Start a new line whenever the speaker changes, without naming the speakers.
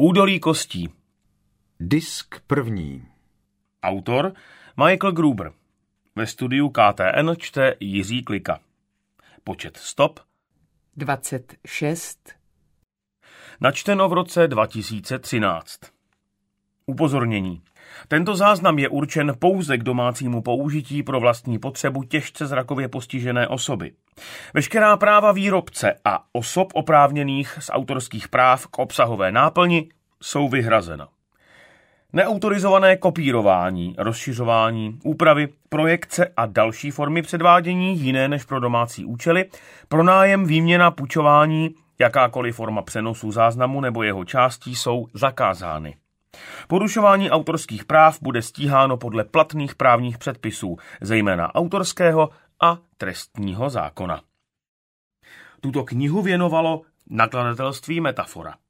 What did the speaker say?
Údolí kostí.
Disk první.
Autor Michael Gruber. Ve studiu KTN čte Jiří Klika. Počet stop
26.
Načteno v roce 2013. Upozornění. Tento záznam je určen pouze k domácímu použití pro vlastní potřebu těžce zrakově postižené osoby. Veškerá práva výrobce a osob oprávněných z autorských práv k obsahové náplni jsou vyhrazena. Neautorizované kopírování, rozšiřování, úpravy, projekce a další formy předvádění jiné než pro domácí účely, pronájem, výměna, půjčování, jakákoliv forma přenosu záznamu nebo jeho částí jsou zakázány. Porušování autorských práv bude stíháno podle platných právních předpisů, zejména autorského a trestního zákona. Tuto knihu věnovalo nakladatelství Metafora.